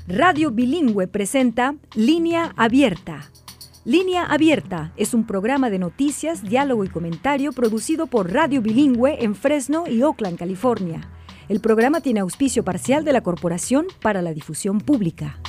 Radio Bilingüe presenta Línea Abierta. Línea Abierta es un programa de noticias, diálogo y comentario producido por Radio Bilingüe en Fresno y Oakland, California. El programa tiene auspicio parcial de la Corporación para la Difusión Pública.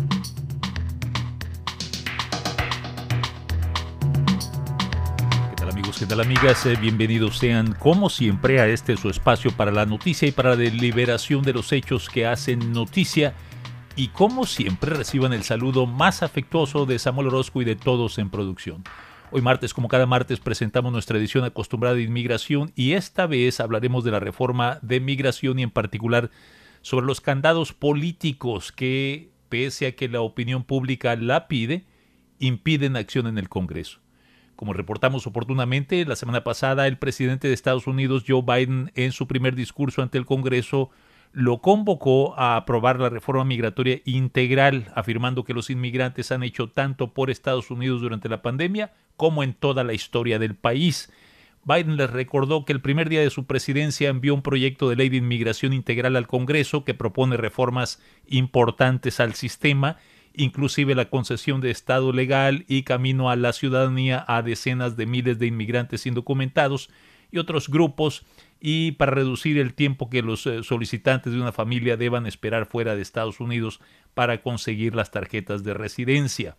¿Qué tal, amigas? Bienvenidos sean, como siempre, a este su espacio para la noticia y para la deliberación de los hechos que hacen noticia. Y como siempre, reciban el saludo más afectuoso de Samuel Orozco y de todos en producción. Hoy martes, como cada martes, presentamos nuestra edición acostumbrada de inmigración y esta vez hablaremos de la reforma de migración y en particular sobre los candados políticos que, pese a que la opinión pública la pide, impiden acción en el Congreso. Como reportamos oportunamente, la semana pasada el presidente de Estados Unidos, Joe Biden, en su primer discurso ante el Congreso, lo convocó a aprobar la reforma migratoria integral, afirmando que los inmigrantes han hecho tanto por Estados Unidos durante la pandemia como en toda la historia del país. Biden les recordó que el primer día de su presidencia envió un proyecto de ley de inmigración integral al Congreso que propone reformas importantes al sistema, inclusive la concesión de estado legal y camino a la ciudadanía a decenas de miles de inmigrantes indocumentados y otros grupos, y para reducir el tiempo que los solicitantes de una familia deban esperar fuera de Estados Unidos para conseguir las tarjetas de residencia.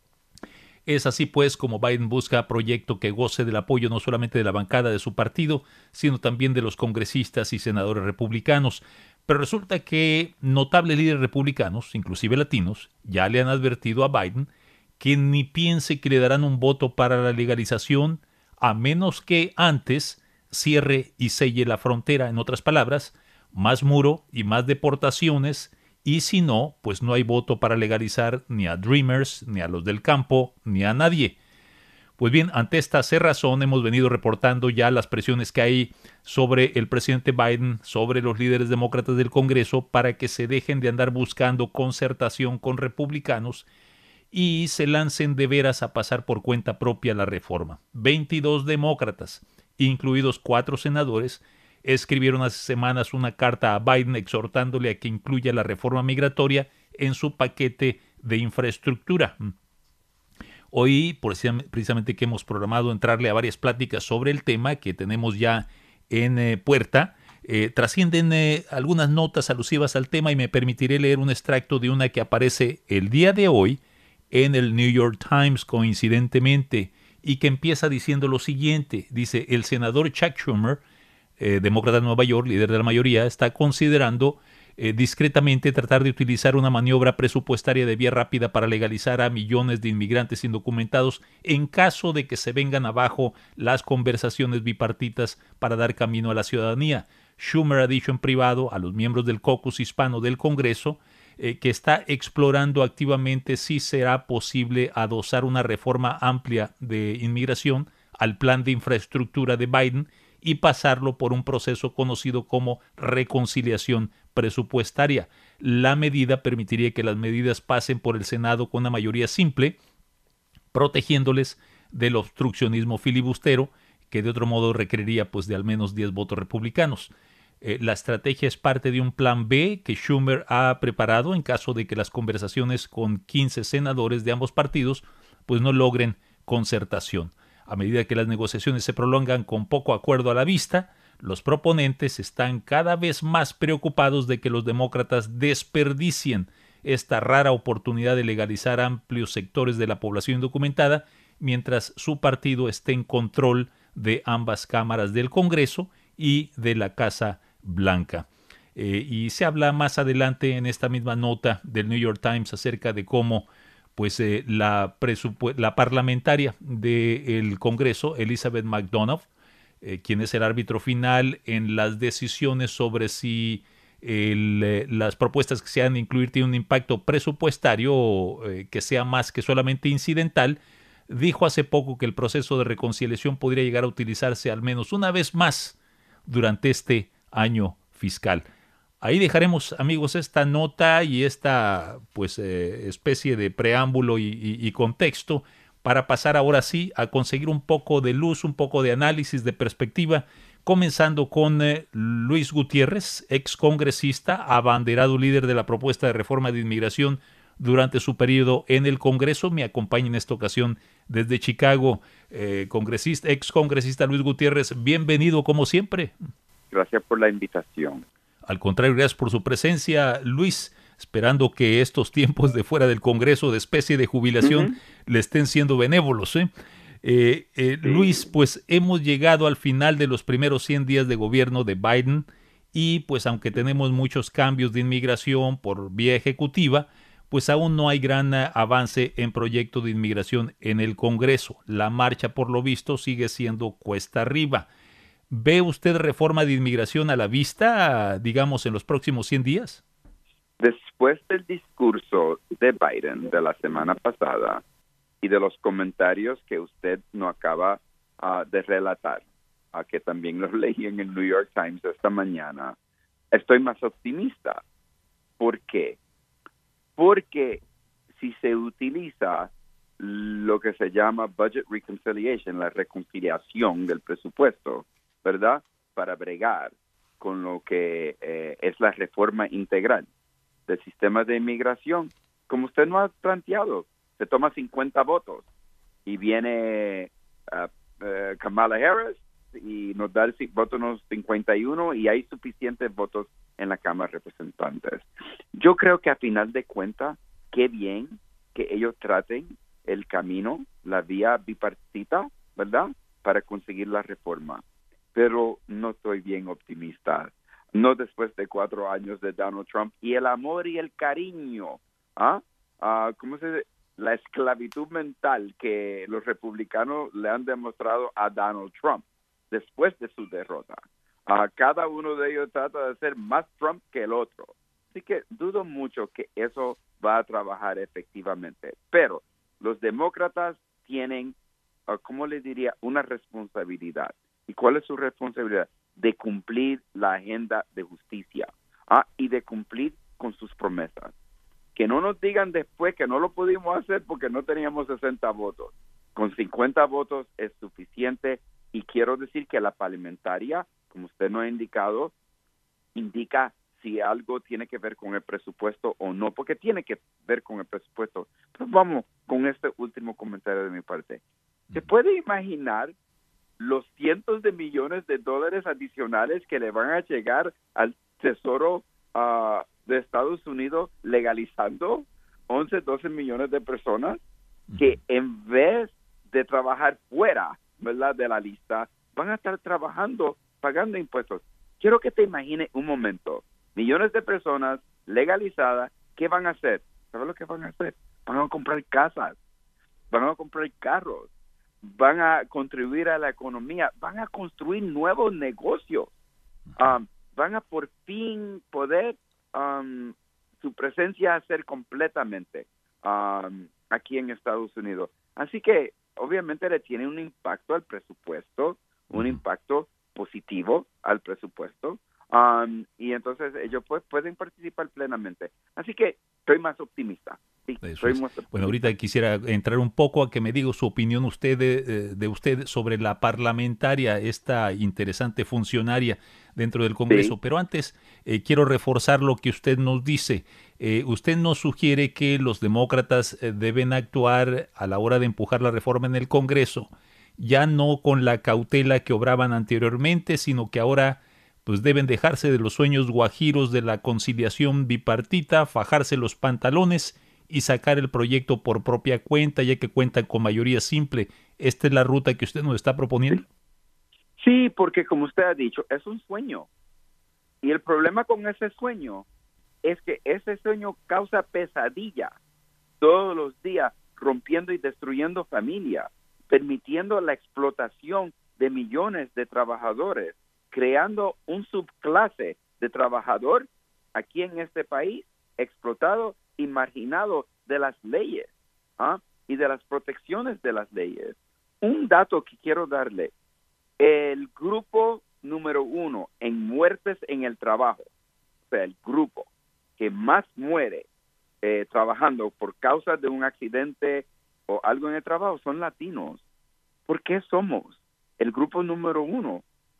Es así pues como Biden busca proyecto que goce del apoyo no solamente de la bancada de su partido, sino también de los congresistas y senadores republicanos. Pero resulta que notables líderes republicanos, inclusive latinos, ya le han advertido a Biden que ni piense que le darán un voto para la legalización a menos que antes cierre y selle la frontera. En otras palabras, más muro y más deportaciones, y si no, pues no hay voto para legalizar ni a Dreamers, ni a los del campo, ni a nadie. Pues bien, ante esta cerrazón hemos venido reportando ya las presiones que hay sobre el presidente Biden, sobre los líderes demócratas del Congreso, para que se dejen de andar buscando concertación con republicanos y se lancen de veras a pasar por cuenta propia la reforma. 22 demócratas, incluidos 4 senadores, escribieron hace semanas una carta a Biden exhortándole a que incluya la reforma migratoria en su paquete de infraestructura. Hoy, precisamente que hemos programado entrarle a varias pláticas sobre el tema que tenemos ya en puerta, trascienden algunas notas alusivas al tema y me permitiré leer un extracto de una que aparece el día de hoy en el New York Times coincidentemente y que empieza diciendo lo siguiente. Dice: el senador Chuck Schumer, demócrata de Nueva York, líder de la mayoría, está considerando discretamente tratar de utilizar una maniobra presupuestaria de vía rápida para legalizar a millones de inmigrantes indocumentados en caso de que se vengan abajo las conversaciones bipartitas para dar camino a la ciudadanía. Schumer ha dicho en privado a los miembros del caucus hispano del Congreso que está explorando activamente si será posible adosar una reforma amplia de inmigración al plan de infraestructura de Biden y pasarlo por un proceso conocido como reconciliación presupuestaria. La medida permitiría que las medidas pasen por el Senado con una mayoría simple, protegiéndoles del obstruccionismo filibustero, que de otro modo requeriría pues de al menos 10 votos republicanos. La estrategia es parte de un plan B que Schumer ha preparado en caso de que las conversaciones con 15 senadores de ambos partidos pues no logren concertación. A medida que las negociaciones se prolongan con poco acuerdo a la vista, los proponentes están cada vez más preocupados de que los demócratas desperdicien esta rara oportunidad de legalizar amplios sectores de la población indocumentada mientras su partido esté en control de ambas cámaras del Congreso y de la Casa Blanca. Y se habla más adelante en esta misma nota del New York Times acerca de cómo pues la parlamentaria del Congreso, Elizabeth McDonough, quien es el árbitro final en las decisiones sobre si las propuestas que se han de incluir tienen un impacto presupuestario que sea más que solamente incidental, dijo hace poco que el proceso de reconciliación podría llegar a utilizarse al menos una vez más durante este año fiscal. Ahí dejaremos, amigos, esta nota y esta especie de preámbulo y contexto para pasar ahora sí a conseguir un poco de luz, un poco de análisis, de perspectiva comenzando con Luis Gutiérrez, ex congresista, abanderado líder de la propuesta de reforma de inmigración durante su periodo en el Congreso. Me acompaña en esta ocasión desde Chicago, ex congresista Luis Gutiérrez. Bienvenido como siempre. Gracias por la invitación. Al contrario, gracias por su presencia, Luis. Esperando que estos tiempos de fuera del Congreso de especie de jubilación le estén siendo benévolos. Sí. Luis, pues hemos llegado al final de los primeros 100 días de gobierno de Biden y pues aunque tenemos muchos cambios de inmigración por vía ejecutiva, pues aún no hay gran avance en proyecto de inmigración en el Congreso. La marcha, por lo visto, sigue siendo cuesta arriba. ¿Ve usted reforma de inmigración a la vista, digamos, en los próximos 100 días? Después del discurso de Biden de la semana pasada y de los comentarios que usted nos acaba de relatar, que también los leí en el New York Times esta mañana, estoy más optimista. ¿Por qué? Porque si se utiliza lo que se llama budget reconciliation, la reconciliación del presupuesto, ¿verdad?, para bregar con lo que es la reforma integral del sistema de inmigración, como usted nos ha planteado, se toma 50 votos y viene Kamala Harris y nos da el voto 51 y hay suficientes votos en la Cámara de Representantes. Yo creo que a final de cuentas, qué bien que ellos traten el camino, la vía bipartita, ¿verdad?, para conseguir la reforma. Pero no estoy bien optimista. No después de 4 años de Donald Trump y el amor y el cariño, ¿cómo se dice? La esclavitud mental que los republicanos le han demostrado a Donald Trump después de su derrota. Cada uno de ellos trata de ser más Trump que el otro. Así que dudo mucho que eso va a trabajar efectivamente. Pero los demócratas tienen, ¿cómo le diría?, una responsabilidad. ¿Y cuál es su responsabilidad? De cumplir la agenda de justicia y de cumplir con sus promesas. Que no nos digan después que no lo pudimos hacer porque no teníamos 60 votos. Con 50 votos es suficiente y quiero decir que la parlamentaria, como usted nos ha indicado, indica si algo tiene que ver con el presupuesto o no, porque tiene que ver con el presupuesto. Pues vamos con este último comentario de mi parte. ¿Se puede imaginar los cientos de millones de dólares adicionales que le van a llegar al Tesoro de Estados Unidos legalizando 11, 12 millones de personas que en vez de trabajar fuera, ¿verdad?, de la lista, van a estar trabajando, pagando impuestos? Quiero que te imagines un momento, millones de personas legalizadas, ¿qué van a hacer? ¿Sabes lo que van a hacer? Van a comprar casas, van a comprar carros, van a contribuir a la economía, van a construir nuevos negocios, van a por fin poder su presencia hacer completamente aquí en Estados Unidos. Así que obviamente le tiene un impacto al presupuesto, un impacto positivo al presupuesto, y entonces ellos pueden participar plenamente. Así que estoy más optimista. Sí, bueno, ahorita quisiera entrar un poco a que me diga su opinión de usted sobre la parlamentaria, esta interesante funcionaria dentro del Congreso. Sí. Pero antes quiero reforzar lo que usted nos dice. Usted nos sugiere que los demócratas deben actuar a la hora de empujar la reforma en el Congreso, ya no con la cautela que obraban anteriormente, sino que ahora pues deben dejarse de los sueños guajiros de la conciliación bipartita, fajarse los pantalones y sacar el proyecto por propia cuenta, ya que cuentan con mayoría simple. ¿Esta es la ruta que usted nos está proponiendo? Sí, porque como usted ha dicho, es un sueño. Y el problema con ese sueño es que ese sueño causa pesadilla todos los días, rompiendo y destruyendo familias, permitiendo la explotación de millones de trabajadores, creando un subclase de trabajador aquí en este país, explotado y marginado de las leyes y de las protecciones de las leyes. Un dato que quiero darle: el grupo número 1 en muertes en el trabajo, o sea, el grupo que más muere trabajando por causa de un accidente o algo en el trabajo, son latinos. ¿Por qué somos el grupo número 1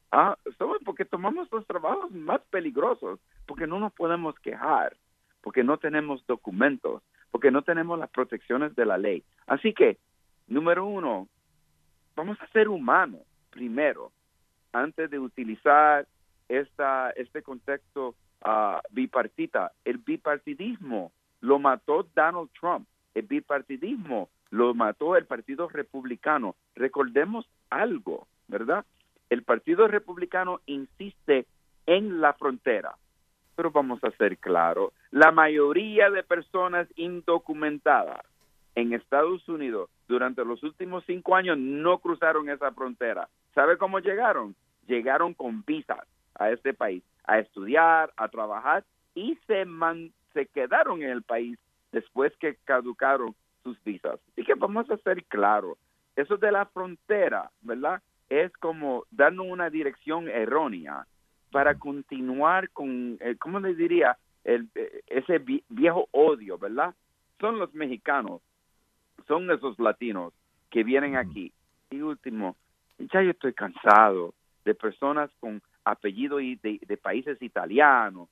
Somos porque tomamos los trabajos más peligrosos, porque no nos podemos quejar, porque no tenemos documentos, porque no tenemos las protecciones de la ley. Así que, número uno, vamos a ser humanos primero, antes de utilizar este contexto bipartita. El bipartidismo lo mató Donald Trump. El bipartidismo lo mató el Partido Republicano. Recordemos algo, ¿verdad? El Partido Republicano insiste en la frontera, pero vamos a ser claros, la mayoría de personas indocumentadas en Estados Unidos durante los últimos 5 años no cruzaron esa frontera. ¿Sabe cómo llegaron? Llegaron con visas a este país, a estudiar, a trabajar, y se quedaron en el país después que caducaron sus visas. Así que vamos a ser claros, eso de la frontera, ¿verdad? Es como darnos una dirección errónea para continuar con, ¿cómo les diría? Ese viejo odio, ¿verdad? Son los mexicanos, son esos latinos que vienen aquí. Y último, ya yo estoy cansado de personas con apellido de países italianos,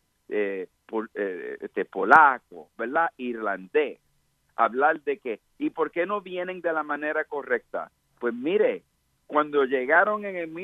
polaco, ¿verdad? Irlandés. Hablar de que, ¿y por qué no vienen de la manera correcta? Pues mire, cuando llegaron en el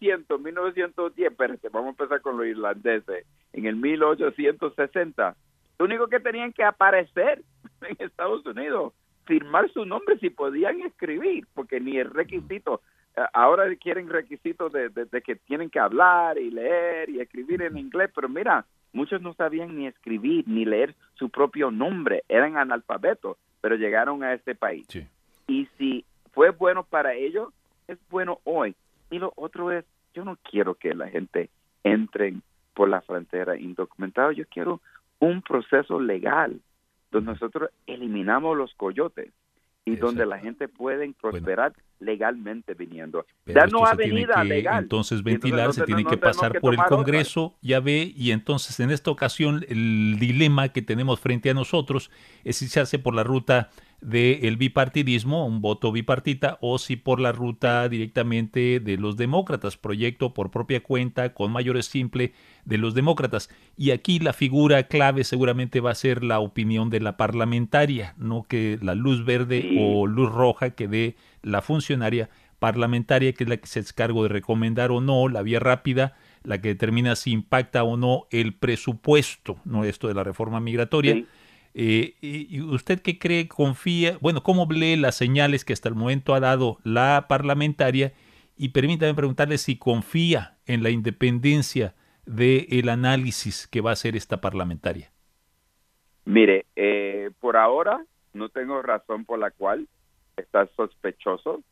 1910, espérate, vamos a empezar con los irlandeses, en el 1860, lo único que tenían que aparecer en Estados Unidos, firmar su nombre si podían escribir, porque ni el requisito, ahora quieren requisitos de que tienen que hablar y leer y escribir en inglés, pero mira, muchos no sabían ni escribir ni leer su propio nombre, eran analfabetos, pero llegaron a este país. Sí. Y si fue bueno para ellos, es bueno hoy. Y lo otro es, yo no quiero que la gente entre por la frontera indocumentada, yo quiero un proceso legal donde nosotros eliminamos los coyotes y donde la gente puede prosperar legalmente viniendo. Darnos avenida legal. Entonces ventilar, se tiene que pasar por el Congreso, ya ve, y entonces en esta ocasión el dilema que tenemos frente a nosotros es si se hace por la ruta del bipartidismo, un voto bipartita, o si por la ruta directamente de los demócratas, proyecto por propia cuenta, con mayoría simple de los demócratas. Y aquí la figura clave seguramente va a ser la opinión de la parlamentaria, no que la luz verde o luz roja que dé la funcionaria parlamentaria, que es la que se hace cargo de recomendar o no la vía rápida, la que determina si impacta o no el presupuesto, no esto de la reforma migratoria. Sí. ¿Y usted qué cree, confía, bueno, cómo lee las señales que hasta el momento ha dado la parlamentaria? Y permítame preguntarle si confía en la independencia del análisis que va a hacer esta parlamentaria. Mire, por ahora no tengo razón por la cual estar sospechoso,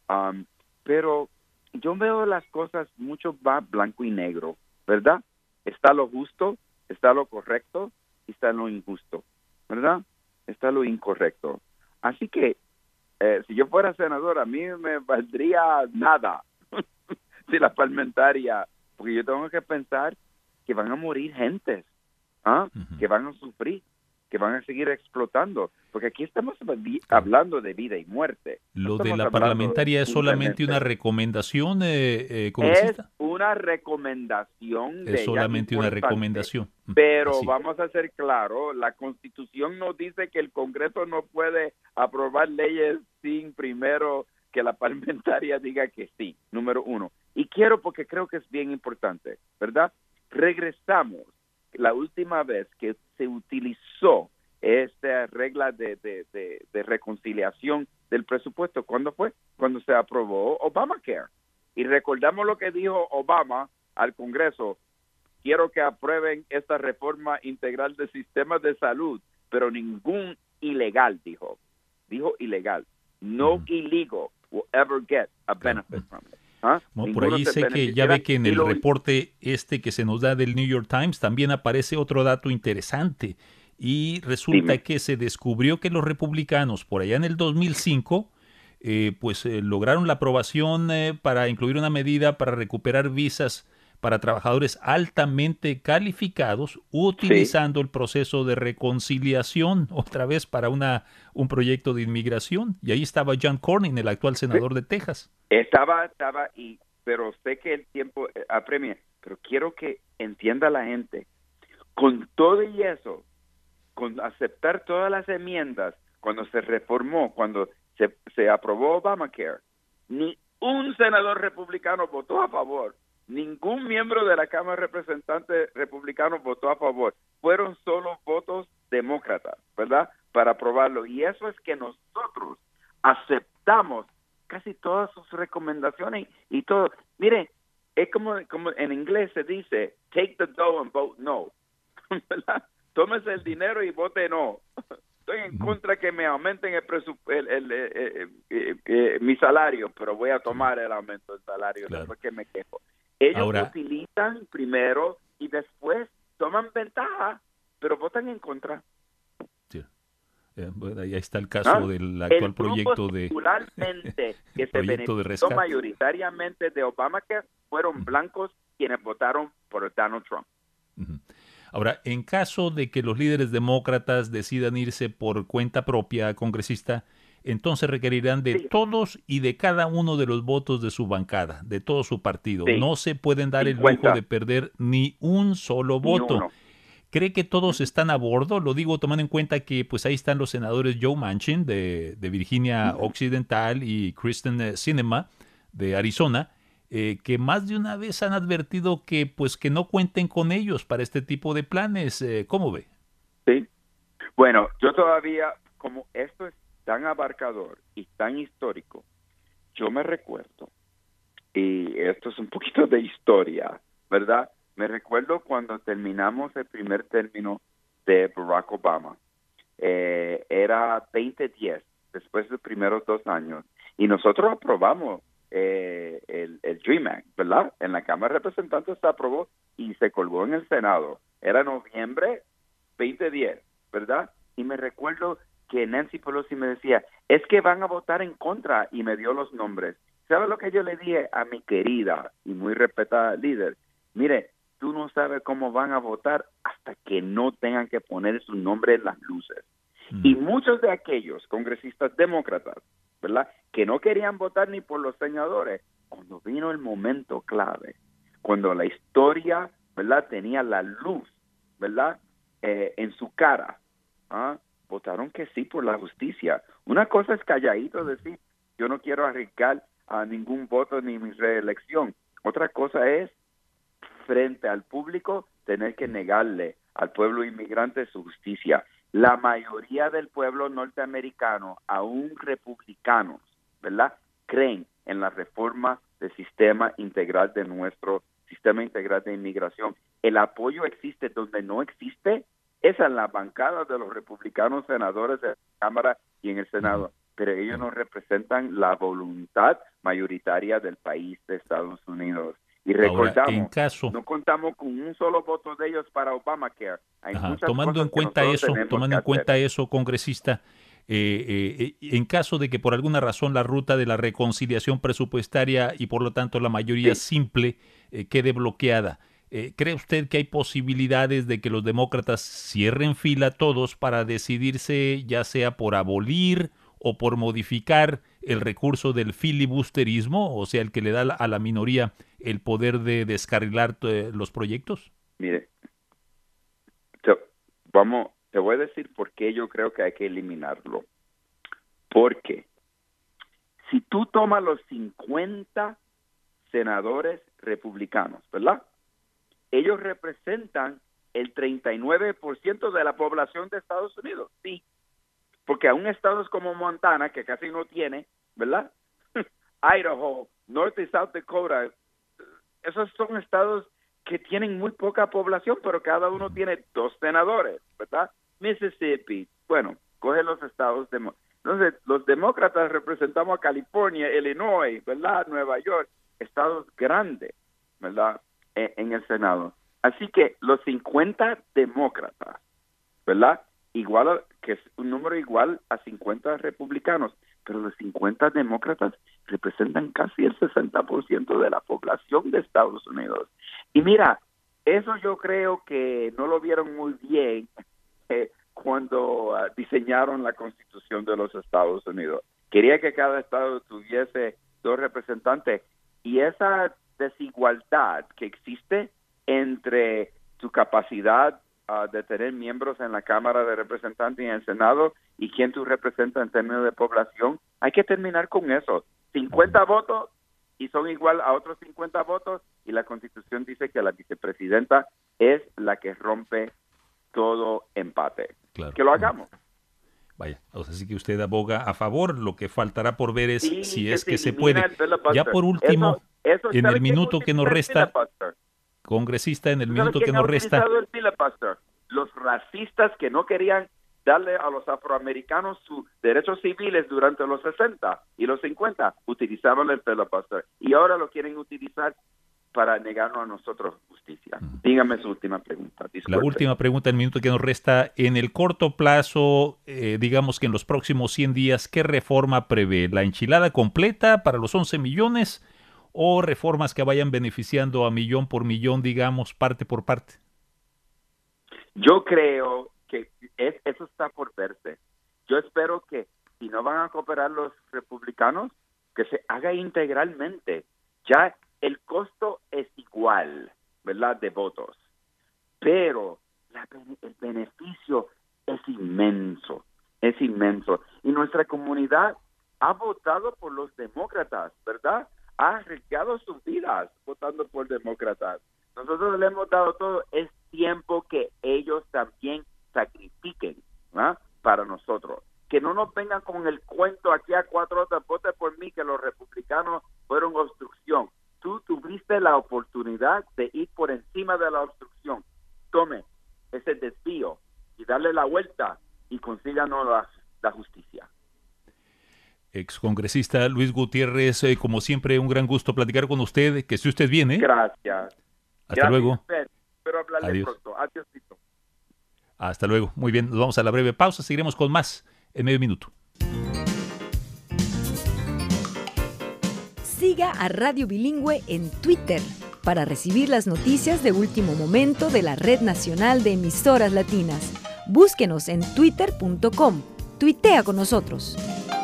pero yo veo las cosas mucho más blanco y negro, ¿verdad? Está lo justo, está lo correcto y está lo injusto, ¿verdad? Está lo incorrecto. Así que, si yo fuera senador, a mí me valdría nada si la parlamentaria, porque yo tengo que pensar que van a morir gentes, que van a sufrir, que van a seguir explotando, porque aquí estamos hablando de vida y muerte. Lo de la parlamentaria es solamente una recomendación, congresista. Es una recomendación. Es solamente una recomendación. Pero vamos a ser claros, la Constitución nos dice que el Congreso no puede aprobar leyes sin primero que la parlamentaria diga que sí, número uno. Y quiero, porque creo que es bien importante, ¿verdad? Regresamos la última vez que se utilizó esta regla de reconciliación del presupuesto. ¿Cuándo fue? Cuando se aprobó Obamacare. Y recordamos lo que dijo Obama al Congreso: quiero que aprueben esta reforma integral del sistema de salud, pero ningún ilegal, dijo ilegal. No illegal will ever get a benefit from it. Bueno, por ahí sé que ya ve que en el reporte que se nos da del New York Times también aparece otro dato interesante, y resulta que se descubrió que los republicanos por allá en el 2005 lograron la aprobación para incluir una medida para recuperar visas para trabajadores altamente calificados utilizando el proceso de reconciliación otra vez para un proyecto de inmigración. Y ahí estaba John Cornyn, el actual senador de Texas. Estaba y pero sé que el tiempo apremia, pero quiero que entienda la gente, con todo y eso, con aceptar todas las enmiendas, cuando se reformó, cuando se aprobó Obamacare, ni un senador republicano votó a favor, ningún miembro de la Cámara de Representantes republicano votó a favor, fueron solo votos demócratas, ¿verdad?, para aprobarlo, y eso es que nosotros aceptamos casi todas sus recomendaciones y todo. Mire, es como en inglés se dice, take the dough and vote no, ¿verdad? Tómese el dinero y vote no. Estoy en contra que me aumenten mi salario, pero voy a tomar el aumento del salario, claro. Después que me quejo. Ellos Ahora, utilizan primero y después toman ventaja, pero votan en contra. Sí. Bueno, ahí está el caso del actual proyecto de que se benefició mayoritariamente de Obamacare fueron blancos quienes votaron por Donald Trump. Ahora, en caso de que los líderes demócratas decidan irse por cuenta propia, congresista, entonces requerirán de todos y de cada uno de los votos de su bancada, de todo su partido. Sí. No se pueden dar 50. El lujo de perder ni un solo voto. Uno. ¿Cree que todos están a bordo? Lo digo tomando en cuenta que pues ahí están los senadores Joe Manchin de Virginia Occidental y Kristen Sinema de Arizona, que más de una vez han advertido que pues que no cuenten con ellos para este tipo de planes. ¿Cómo ve? Sí. Bueno, yo todavía, como esto es tan abarcador y tan histórico, yo me recuerdo, y esto es un poquito de historia, ¿verdad? Me recuerdo cuando terminamos el primer término de Barack Obama. Era 2010, después de los primeros 2 años, y nosotros aprobamos el DREAM Act, ¿verdad? En la Cámara de Representantes se aprobó y se colgó en el Senado. Era noviembre 2010, ¿verdad? Y me recuerdo que Nancy Pelosi me decía, es que van a votar en contra, y me dio los nombres. ¿Sabe lo que yo le dije a mi querida y muy respetada líder? Mire, tú no sabes cómo van a votar hasta que no tengan que poner su nombre en las luces. Y muchos de aquellos congresistas demócratas, ¿verdad?, que no querían votar ni por los senadores, cuando vino el momento clave, cuando la historia, ¿verdad?, tenía la luz, ¿verdad?, en su cara, votaron que sí por la justicia. Una cosa es calladito decir, yo no quiero arriesgar a ningún voto ni mi reelección. Otra cosa es, frente al público, tener que negarle al pueblo inmigrante su justicia. La mayoría del pueblo norteamericano, aún republicanos, ¿verdad?, creen en la reforma del sistema integral de nuestro sistema integral de inmigración. El apoyo existe donde no existe, es en la bancada de los republicanos senadores de la Cámara y en el Senado, pero ellos no representan la voluntad mayoritaria del país de Estados Unidos. Y recordamos, ahora, no contamos con un solo voto de ellos para Obamacare. Tomando en cuenta eso, congresista, en caso de que por alguna razón la ruta de la reconciliación presupuestaria y por lo tanto la mayoría simple quede bloqueada, ¿cree usted que hay posibilidades de que los demócratas cierren fila todos para decidirse ya sea por abolir o por modificar el recurso del filibusterismo, o sea, el que le da a la minoría el poder de descarrilar los proyectos? Mire, te voy a decir por qué yo creo que hay que eliminarlo. Porque si tú tomas los 50 senadores republicanos, ¿verdad?, ellos representan el 39% de la población de Estados Unidos, sí. Porque aún estados como Montana, que casi no tiene, ¿verdad?, Idaho, North y South Dakota, esos son estados que tienen muy poca población, pero cada uno tiene 2 senadores, ¿verdad? Mississippi, bueno, coge los estados. Entonces, los demócratas representamos a California, Illinois, ¿verdad?, Nueva York, estados grandes, ¿verdad?, en el Senado. Así que los 50 demócratas, ¿verdad?, que es un número igual a 50 republicanos, pero los 50 demócratas representan casi el 60% de la población de Estados Unidos. Y mira, eso yo creo que no lo vieron muy bien cuando diseñaron la Constitución de los Estados Unidos. Quería que cada estado tuviese 2 representantes, y esa desigualdad que existe entre tu capacidad de tener miembros en la Cámara de Representantes y en el Senado y quién tú representas en términos de población, hay que terminar con eso. 50 votos y son igual a otros 50 votos, y la Constitución dice que la vicepresidenta es la que rompe todo empate. Claro. Que lo hagamos. Vaya, o sea, sí que usted aboga a favor. Lo que faltará por ver es Sí, si es que se elimina puede. el filibuster. Ya por último, Eso, en ¿sabe el quién minuto que nos utiliza el resta, filibuster? congresista, en el ¿Tú sabes minuto que quién nos ha resta, utilizado el filibuster? Los racistas que no querían darle a los afroamericanos sus derechos civiles durante los 60 y los 50, utilizaban el filibuster. Y ahora lo quieren utilizar para negarnos a nosotros justicia. Dígame su última pregunta. Disculpe. la última pregunta, en el minuto que nos resta, en el corto plazo, digamos que en los próximos 100 días, ¿qué reforma prevé? ¿La enchilada completa para los 11 millones o reformas que vayan beneficiando a millón por millón, digamos, parte por parte? Yo creo que eso está por verse. Yo espero que si no van a cooperar los republicanos, que se haga integralmente. Ya el costo es igual, ¿verdad?, de votos, pero el beneficio es inmenso, y nuestra comunidad ha votado por los demócratas, ¿verdad? Ha arriesgado sus vidas votando por demócratas. Nosotros le hemos dado todo. Es tiempo que ellos también sacrifiquen, ¿verdad?, para nosotros. Que no nos vengan con el cuento aquí a 4 horas, vote por mí, que los republicanos fueron obstrucción. Tú tuviste la oportunidad de ir por encima de la obstrucción. Tome ese desvío y darle la vuelta y consíganos la justicia. Excongresista Luis Gutiérrez, como siempre, un gran gusto platicar con usted. Que esté usted bien, ¿eh? Gracias. Hasta luego. Espero hablarle Adiós. pronto. Adiós. Hasta luego. Muy bien, nos vamos a la breve pausa. Seguiremos con más en medio minuto. Siga a Radio Bilingüe en Twitter para recibir las noticias de último momento de la Red Nacional de Emisoras Latinas. Búsquenos en twitter.com. Tuitea con nosotros.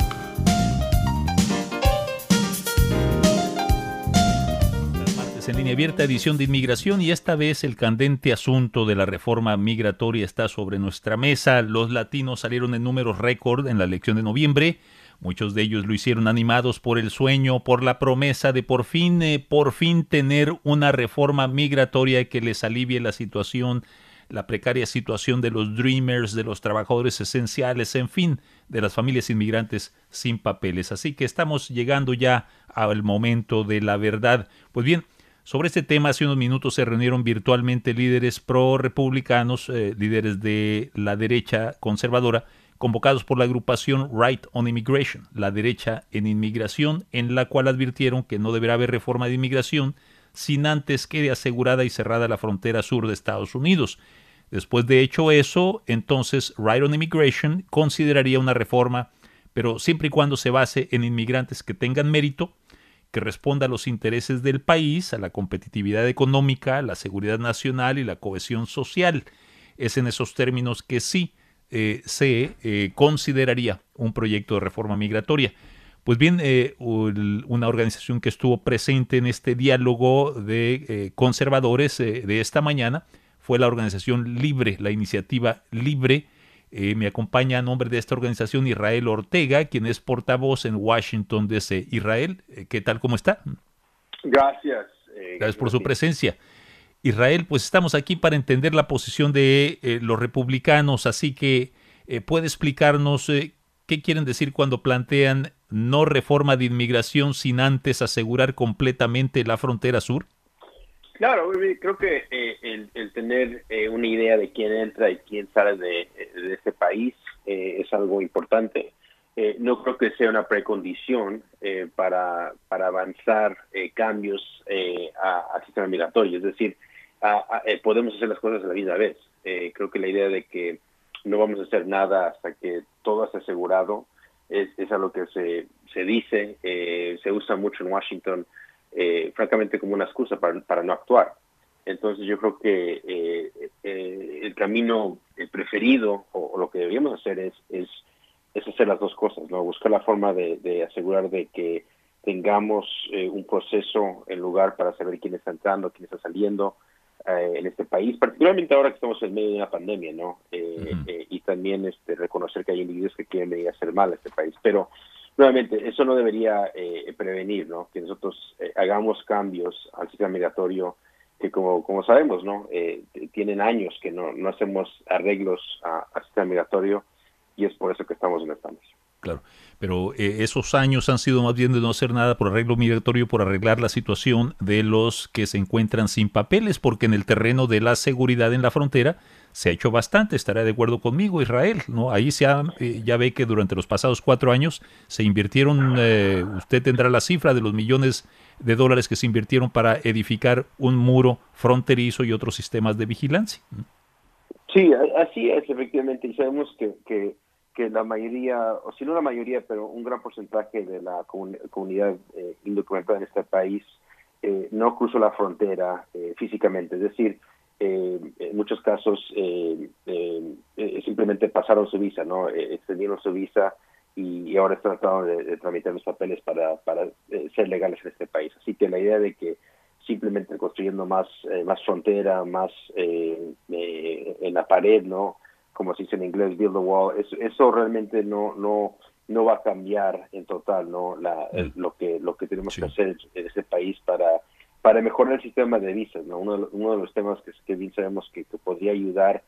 En Línea Abierta, edición de inmigración, y esta vez el candente asunto de la reforma migratoria está sobre nuestra mesa. Los latinos salieron en números récord en la elección de noviembre. Muchos de ellos lo hicieron animados por el sueño, por la promesa de por fin tener una reforma migratoria que les alivie la situación, la precaria situación de los dreamers, de los trabajadores esenciales, en fin, de las familias inmigrantes sin papeles. Así que estamos llegando ya al momento de la verdad. Pues bien, sobre este tema hace unos minutos se reunieron virtualmente líderes pro-republicanos, líderes de la derecha conservadora, convocados por la agrupación Right on Immigration, la derecha en inmigración, en la cual advirtieron que no deberá haber reforma de inmigración sin antes quede asegurada y cerrada la frontera sur de Estados Unidos. Después de hecho eso, entonces Right on Immigration consideraría una reforma, pero siempre y cuando se base en inmigrantes que tengan mérito, que responda a los intereses del país, a la competitividad económica, a la seguridad nacional y la cohesión social. Es en esos términos que sí se consideraría un proyecto de reforma migratoria. Pues bien, una organización que estuvo presente en este diálogo de conservadores de esta mañana fue la organización Libre, la iniciativa Libre. Me acompaña a nombre de esta organización Israel Ortega, quien es portavoz en Washington, D.C. Israel, ¿qué tal? ¿Cómo está? Gracias. Gracias por su presencia. Israel, pues estamos aquí para entender la posición de los republicanos, así que ¿puede explicarnos qué quieren decir cuando plantean no reforma de inmigración sin antes asegurar completamente la frontera sur? Claro, creo que el tener una idea de quién entra y quién sale de este país es algo importante. No creo que sea una precondición para avanzar cambios al sistema migratorio. Es decir, podemos hacer las cosas a la misma vez. Creo que la idea de que no vamos a hacer nada hasta que todo esté asegurado es algo que se dice, se usa mucho en Washington, francamente como una excusa para no actuar. Entonces yo creo que el camino preferido o lo que deberíamos hacer es hacer las dos cosas, ¿no? Buscar la forma de asegurar de que tengamos un proceso en lugar para saber quién está entrando, quién está saliendo en este país, particularmente ahora que estamos en medio de una pandemia, ¿no? Y también reconocer que hay individuos que quieren venir a hacer mal a este país. Pero, nuevamente, eso no debería prevenir, ¿no? Que nosotros hagamos cambios al sistema migratorio que, como sabemos, ¿no? Tienen años que no hacemos arreglos al sistema migratorio, y es por eso que estamos donde estamos. Claro, pero esos años han sido más bien de no hacer nada por arreglo migratorio, por arreglar la situación de los que se encuentran sin papeles, porque en el terreno de la seguridad en la frontera se ha hecho bastante. Estará de acuerdo conmigo, Israel, ¿no? Ahí ya ve que durante los pasados 4 años se invirtieron, usted tendrá la cifra de los millones de dólares que se invirtieron para edificar un muro fronterizo y otros sistemas de vigilancia. Sí, así es, efectivamente, y sabemos que la mayoría, o si no la mayoría, pero un gran porcentaje de la comunidad indocumentada en este país no cruzó la frontera físicamente. Es decir, en muchos casos simplemente pasaron su visa, ¿no? Extendieron su visa y ahora están tratando de tramitar los papeles para ser legales en este país. Así que la idea de que simplemente construyendo más frontera, más en la pared, ¿no? Como se dice en inglés, build the wall, eso realmente no va a cambiar en total, ¿no? Lo que tenemos que hacer en este país para mejorar el sistema de visas, ¿no? Uno de los temas que bien sabemos que podría ayudar,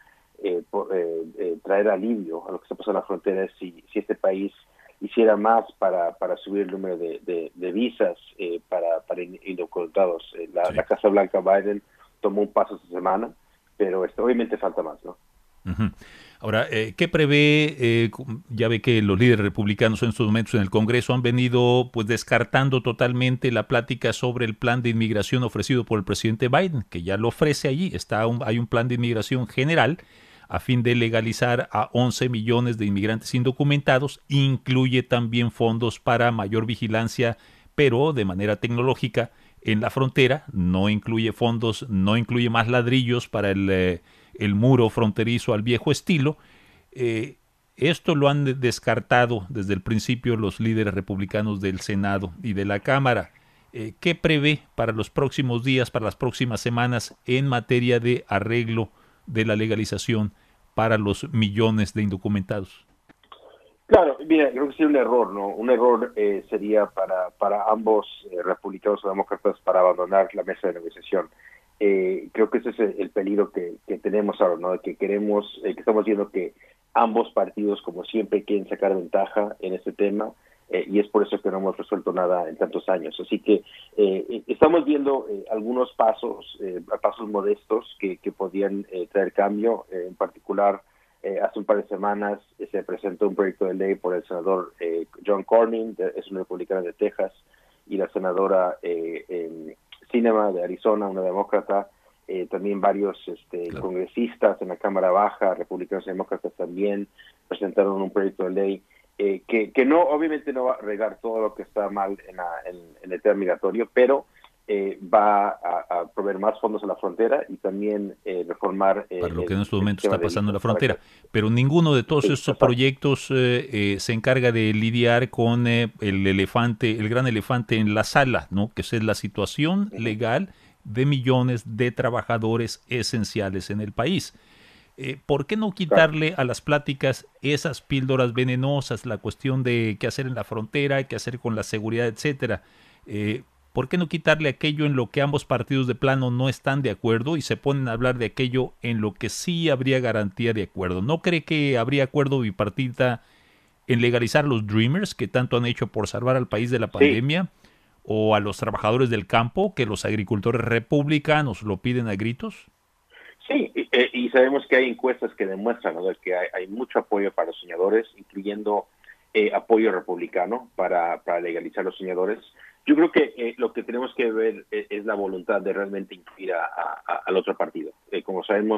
traer alivio a lo que está pasando en la frontera es si este país hiciera más para subir el número de visas para indocumentados. La Casa Blanca Biden tomó un paso esta semana, pero obviamente falta más, ¿no? Uh-huh. Ahora, ¿qué prevé? Ya ve que los líderes republicanos en estos momentos en el Congreso han venido pues descartando totalmente la plática sobre el plan de inmigración ofrecido por el presidente Biden, que ya lo ofrece allí. Hay un plan de inmigración general a fin de legalizar a 11 millones de inmigrantes indocumentados. Incluye también fondos para mayor vigilancia, pero de manera tecnológica en la frontera. No incluye fondos, no incluye más ladrillos para el muro fronterizo al viejo estilo. Esto lo han descartado desde el principio los líderes republicanos del Senado y de la Cámara. ¿Qué prevé para los próximos días, para las próximas semanas en materia de arreglo de la legalización para los millones de indocumentados? Claro, mira, creo que sería un error, ¿no? Un error sería para ambos republicanos o demócratas para abandonar la mesa de negociación. Creo que ese es el peligro que tenemos ahora, ¿no? Que queremos, que estamos viendo que ambos partidos, como siempre, quieren sacar ventaja en este tema, y es por eso que no hemos resuelto nada en tantos años. Así que estamos viendo algunos pasos modestos que podrían traer cambio. En particular, hace un par de semanas se presentó un proyecto de ley por el senador John Cornyn, es un republicano de Texas, y la senadora Sinema de Arizona, una demócrata, también varios congresistas en la Cámara Baja, republicanos y demócratas también presentaron un proyecto de ley que no, obviamente no va a arreglar todo lo que está mal en el tema migratorio, pero va a proveer más fondos a la frontera y también reformar para lo que en estos momentos está pasando en la frontera. Pero ninguno de todos estos proyectos se encarga de lidiar con el gran elefante en la sala, ¿no? Que es la situación legal de millones de trabajadores esenciales en el país. ¿Por qué no quitarle a las pláticas esas píldoras venenosas, la cuestión de qué hacer en la frontera, qué hacer con la seguridad, etcétera? ¿Por qué no quitarle aquello en lo que ambos partidos de plano no están de acuerdo y se ponen a hablar de aquello en lo que sí habría garantía de acuerdo? ¿No cree que habría acuerdo bipartita en legalizar los Dreamers que tanto han hecho por salvar al país de la pandemia? ¿O a los trabajadores del campo que los agricultores republicanos lo piden a gritos? Sí, y sabemos que hay encuestas que demuestran, ¿no?, que hay mucho apoyo para los soñadores, incluyendo apoyo republicano para legalizar los soñadores. Yo creo que lo que tenemos que ver es la voluntad de realmente incluir al otro partido. Como sabemos,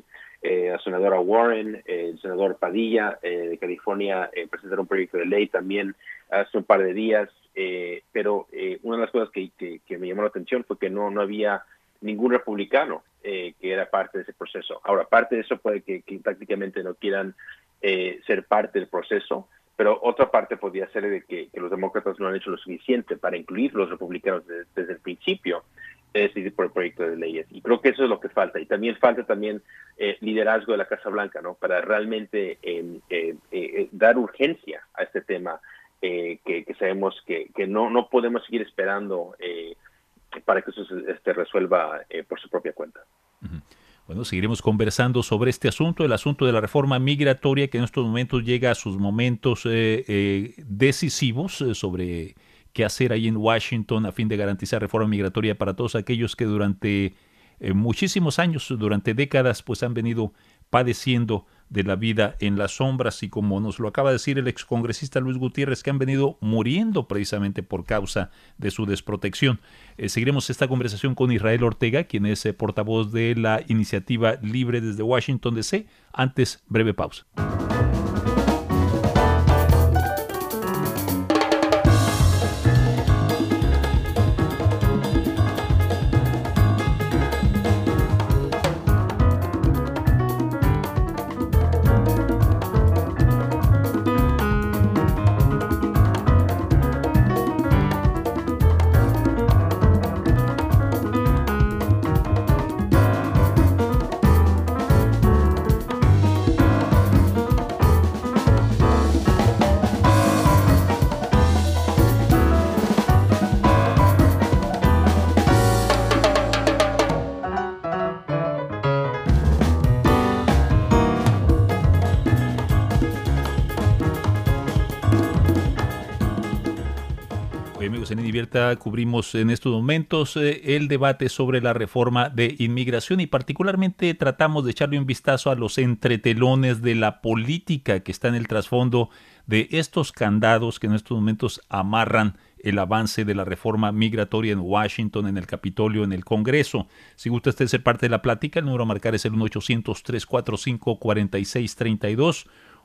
la senadora Warren, el senador Padilla de California presentaron un proyecto de ley también hace un par de días, pero una de las cosas que me llamó la atención fue que no había ningún republicano que era parte de ese proceso. Ahora, parte de eso puede que prácticamente no quieran ser parte del proceso, pero otra parte podría ser de que los demócratas no han hecho lo suficiente para incluir los republicanos desde el principio ese tipo de proyecto de leyes. Y creo que eso es lo que falta. Y también falta liderazgo de la Casa Blanca, ¿no? Para realmente dar urgencia a este tema que sabemos que no podemos seguir esperando para que eso se resuelva por su propia cuenta. Uh-huh. Bueno, seguiremos conversando sobre este asunto, el asunto de la reforma migratoria que en estos momentos llega a sus momentos decisivos sobre qué hacer ahí en Washington a fin de garantizar reforma migratoria para todos aquellos que durante muchísimos años, durante décadas, pues han venido padeciendo de la vida en las sombras y como nos lo acaba de decir el excongresista Luis Gutiérrez, que han venido muriendo precisamente por causa de su desprotección. Seguiremos esta conversación con Israel Ortega, quien es portavoz de la Iniciativa Libre desde Washington, D.C. Antes, breve pausa. Amigos, en Indivierta cubrimos en estos momentos el debate sobre la reforma de inmigración y particularmente tratamos de echarle un vistazo a los entretelones de la política que está en el trasfondo de estos candados que en estos momentos amarran el avance de la reforma migratoria en Washington, en el Capitolio, en el Congreso. Si gusta usted ser parte de la plática, el número a marcar es el 1-800-345-4632,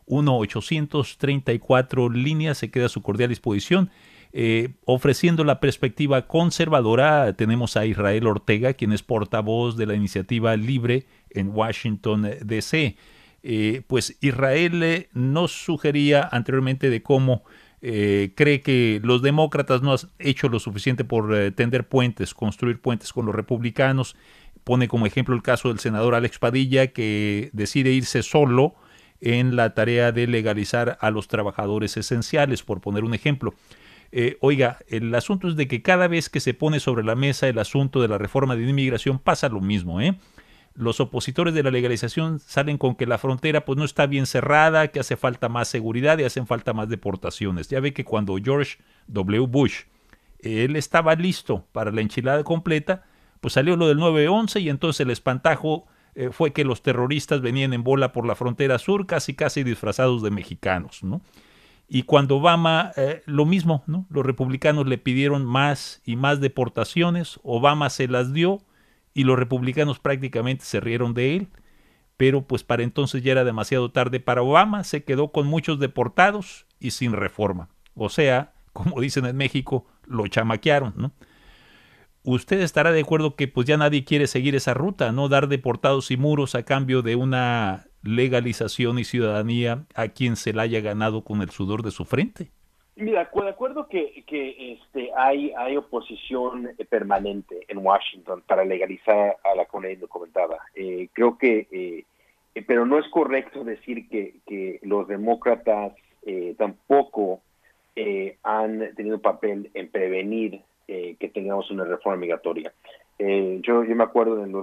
1-800-34 líneas, se queda a su cordial disposición. Ofreciendo la perspectiva conservadora, tenemos a Israel Ortega, quien es portavoz de la Iniciativa Libre en Washington, D.C. Pues Israel nos sugería anteriormente de cómo cree que los demócratas no han hecho lo suficiente por tender puentes, construir puentes con los republicanos. Pone como ejemplo el caso del senador Alex Padilla, que decide irse solo en la tarea de legalizar a los trabajadores esenciales, por poner un ejemplo. Oiga, el asunto es de que cada vez que se pone sobre la mesa el asunto de la reforma de inmigración pasa lo mismo, Los opositores de la legalización salen con que la frontera pues no está bien cerrada, que hace falta más seguridad y hacen falta más deportaciones. Ya ve que cuando George W. Bush, él estaba listo para la enchilada completa, pues salió lo del 9/11 y entonces el espantajo fue que los terroristas venían en bola por la frontera sur casi disfrazados de mexicanos, ¿no? Y cuando Obama, lo mismo, ¿no? Los republicanos le pidieron más y más deportaciones, Obama se las dio y los republicanos prácticamente se rieron de él, pero pues para entonces ya era demasiado tarde para Obama, se quedó con muchos deportados y sin reforma. O sea, como dicen en México, lo chamaquearon, ¿no? Usted estará de acuerdo que pues ya nadie quiere seguir esa ruta, ¿no? Dar deportados y muros a cambio de una legalización y ciudadanía a quien se la haya ganado con el sudor de su frente. Mira, de acuerdo que hay oposición permanente en Washington para legalizar a la comunidad indocumentada. Creo que, pero no es correcto decir que los demócratas tampoco han tenido papel en prevenir que tengamos una reforma migratoria. Yo me acuerdo en el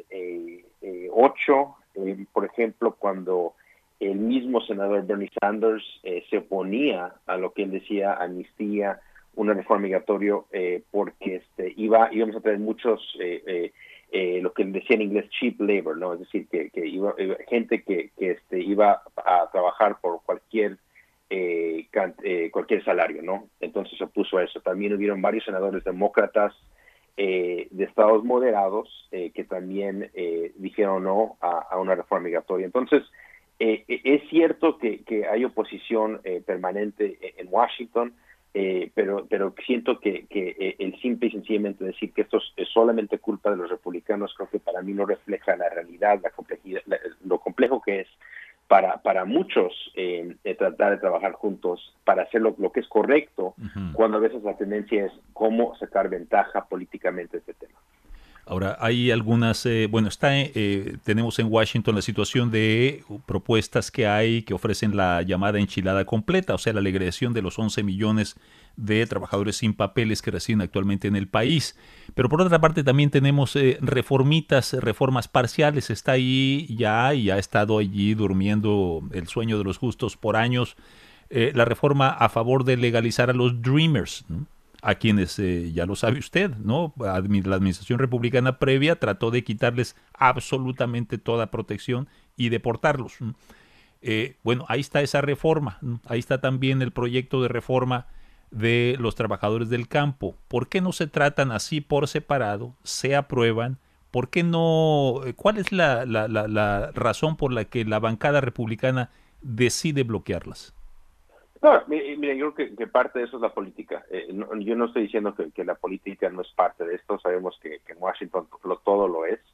2008, por ejemplo, cuando el mismo senador Bernie Sanders se oponía a lo que él decía, amnistía, una reforma migratoria, porque íbamos a tener muchos, lo que él decía en inglés, cheap labor, ¿no? Es decir, que iba gente que iba a trabajar por cualquier salario, ¿no? Entonces se opuso a eso. También hubieron varios senadores demócratas de estados moderados que también dijeron no a una reforma migratoria. Entonces, es cierto que hay oposición permanente en Washington, pero siento que el simple y sencillamente decir que esto es solamente culpa de los republicanos, creo que para mí no refleja la realidad, la complejidad, lo complejo que es para muchos tratar de trabajar juntos para hacer lo que es correcto, cuando a veces la tendencia es cómo sacar ventaja políticamente de este tema. Ahora, hay algunas, tenemos en Washington la situación de propuestas que hay que ofrecen la llamada enchilada completa, o sea, la legalización de los 11 millones de trabajadores sin papeles que residen actualmente en el país. Pero por otra parte también tenemos reformas parciales. Está ahí ya y ha estado allí durmiendo el sueño de los justos por años, la reforma a favor de legalizar a los Dreamers, ¿no? A quienes, ya lo sabe usted, ¿no? La administración republicana previa trató de quitarles absolutamente toda protección y deportarlos. Bueno, ahí está esa reforma, ¿no? Ahí está también el proyecto de reforma de los trabajadores del campo. ¿Por qué no se tratan así por separado? ¿Se aprueban? ¿Por qué no? ¿Cuál es la razón por la que la bancada republicana decide bloquearlas? No, mira, yo creo que parte de eso es la política. Yo no estoy diciendo que la política no es parte de esto. Sabemos que en Washington todo lo es.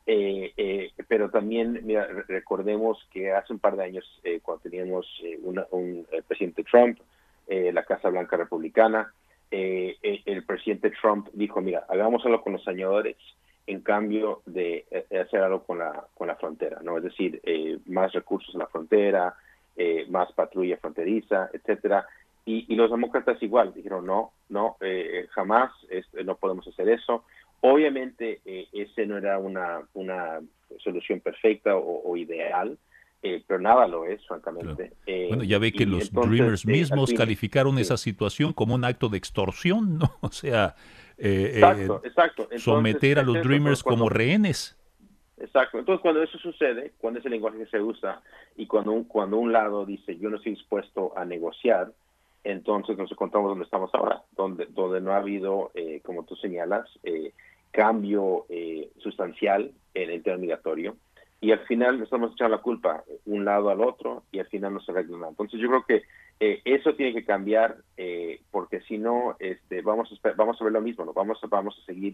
Pero también, mira, recordemos que hace un par de años, cuando teníamos un presidente Trump, la Casa Blanca republicana, el presidente Trump dijo, mira, hagamos algo con los saneadores en cambio de hacer algo con la frontera, ¿no? Es decir, más recursos en la frontera, más patrulla fronteriza, etcétera, y los demócratas igual dijeron no, jamás, no podemos hacer eso. Obviamente ese no era una solución perfecta o ideal, pero nada lo es, francamente. Claro. Bueno, ya ve que los entonces, Dreamers mismos calificaron esa situación como un acto de extorsión, ¿no? O sea, exacto. Entonces, someter a los Dreamers como rehenes. Exacto. Entonces, cuando eso sucede, cuando ese lenguaje que se usa y cuando un lado dice yo no estoy dispuesto a negociar, entonces nos encontramos donde estamos ahora, donde no ha habido, como tú señalas, cambio sustancial en el tema migratorio, y al final nos estamos echando la culpa un lado al otro y al final no se arregla nada. Entonces yo creo que eso tiene que cambiar, porque si no vamos a ver lo mismo, ¿no? Vamos a seguir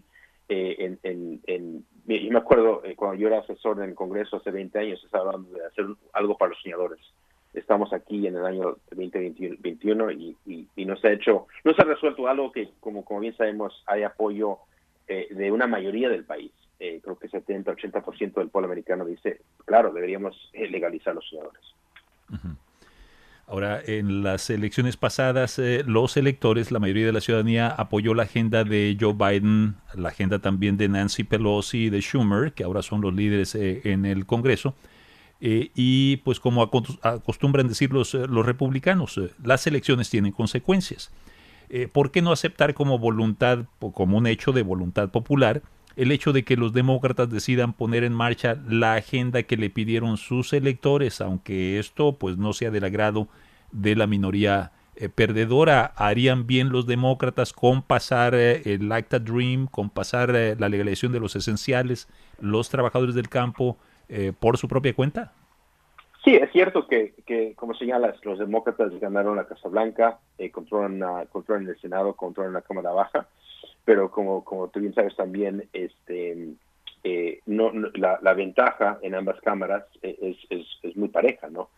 yo me acuerdo cuando yo era asesor en el Congreso hace 20 años, estaba hablando de hacer algo para los soñadores. Estamos aquí en el año 2021 y no se ha resuelto algo que, como bien sabemos, hay apoyo de una mayoría del país. Creo que 70-80% del pueblo americano dice, claro, deberíamos legalizar los soñadores. Uh-huh. Ahora, en las elecciones pasadas, los electores, la mayoría de la ciudadanía apoyó la agenda de Joe Biden, la agenda también de Nancy Pelosi y de Schumer, que ahora son los líderes en el Congreso. Y pues como acostumbran decir los republicanos, las elecciones tienen consecuencias. ¿Por qué no aceptar como un hecho de voluntad popular, el hecho de que los demócratas decidan poner en marcha la agenda que le pidieron sus electores, aunque esto pues no sea del agrado de la minoría perdedora? ¿Harían bien los demócratas con pasar el ACTA Dream, con pasar la legalización de los esenciales, los trabajadores del campo, por su propia cuenta? Sí, es cierto que como señalas, los demócratas ganaron la Casa Blanca, controlan el Senado, controlan la Cámara Baja, pero como tú bien sabes también, la ventaja en ambas cámaras es muy pareja, ¿no?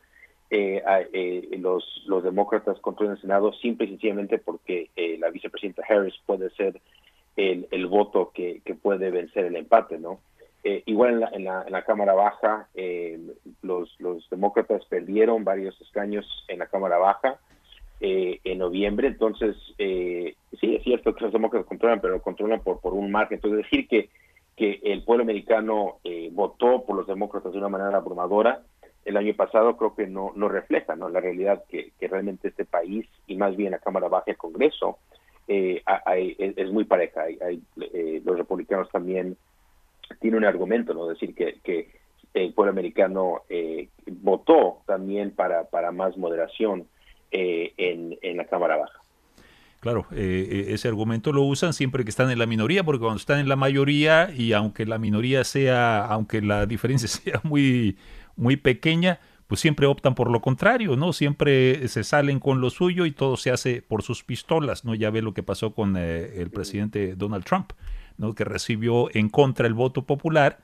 Los demócratas controlan el Senado simple y sencillamente porque la vicepresidenta Harris puede ser el voto que puede vencer el empate, ¿no? Igual en la Cámara Baja, los demócratas perdieron varios escaños en la Cámara Baja en noviembre. Entonces, sí, es cierto que los demócratas controlan, pero controlan por un margen. Entonces, decir que el pueblo americano votó por los demócratas de una manera abrumadora el año pasado, creo que no refleja, ¿no?, la realidad que realmente este país, y más bien la Cámara Baja y el Congreso, es muy pareja. Los republicanos también tienen un argumento, ¿no?, decir que el pueblo americano votó también para más moderación en la Cámara Baja. Claro, ese argumento lo usan siempre que están en la minoría, porque cuando están en la mayoría, y aunque la diferencia sea muy, muy pequeña, pues siempre optan por lo contrario, ¿no? Siempre se salen con lo suyo y todo se hace por sus pistolas, ¿no? Ya ve lo que pasó con el presidente Donald Trump, ¿no?, que recibió en contra el voto popular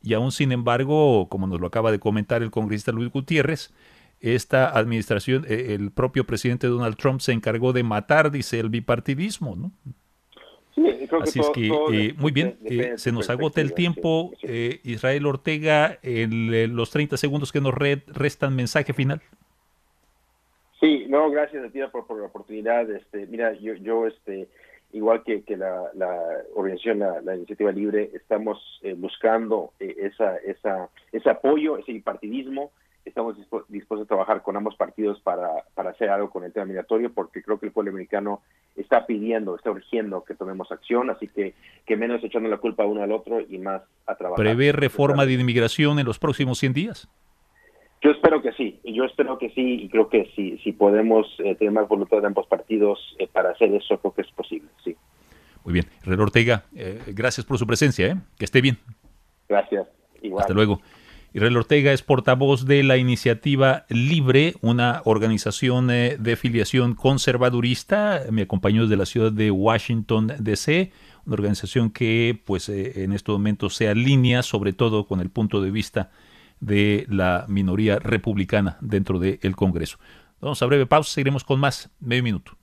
y aún sin embargo, como nos lo acaba de comentar el congresista Luis Gutiérrez, esta administración, el propio presidente Donald Trump se encargó de matar, dice, el bipartidismo, ¿no? Sí, creo Así que es que, muy bien, se nos agota el tiempo. Sí. Israel Ortega, en los 30 segundos que nos restan, mensaje final. Sí, no, gracias a ti por la oportunidad. Mira, yo igual que la organización, la Iniciativa Libre, estamos buscando ese apoyo, ese bipartidismo. Estamos dispuestos a trabajar con ambos partidos para hacer algo con el tema migratorio, porque creo que el pueblo americano está pidiendo, está urgiendo que tomemos acción, así que menos echando la culpa uno al otro y más a trabajar. ¿Prevé reforma de inmigración en los próximos 100 días? Yo espero que sí, y creo que si podemos tener más voluntad de ambos partidos para hacer eso, creo que es posible, sí. Muy bien. Israel Ortega, gracias por su presencia, que esté bien. Gracias, igual. Hasta luego. Israel Ortega es portavoz de la Iniciativa Libre, una organización de filiación conservadurista. Me acompañó desde la ciudad de Washington, D.C., una organización que pues en estos momentos se alinea sobre todo con el punto de vista de la minoría republicana dentro del Congreso. Vamos a breve pausa, seguiremos con más. Medio minuto.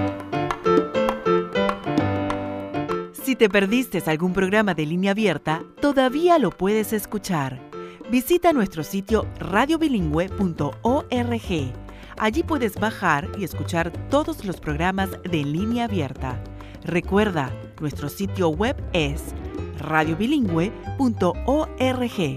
Si te perdiste algún programa de Línea Abierta, todavía lo puedes escuchar. Visita nuestro sitio radiobilingüe.org. Allí puedes bajar y escuchar todos los programas de Línea Abierta. Recuerda, nuestro sitio web es radiobilingüe.org.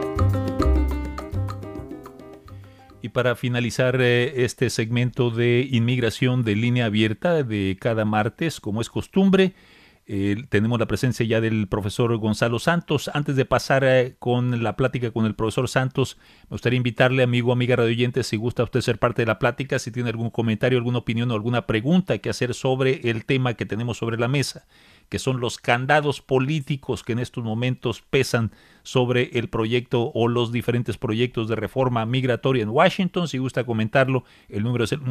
Y para finalizar este segmento de inmigración de Línea Abierta de cada martes, como es costumbre, tenemos la presencia ya del profesor Gonzalo Santos. Antes de pasar con la plática con el profesor Santos, me gustaría invitarle, amigo o amiga radioyente, si gusta usted ser parte de la plática, si tiene algún comentario, alguna opinión o alguna pregunta que hacer sobre el tema que tenemos sobre la mesa, que son los candados políticos que en estos momentos pesan sobre el proyecto o los diferentes proyectos de reforma migratoria en Washington. Si gusta comentarlo, el número es el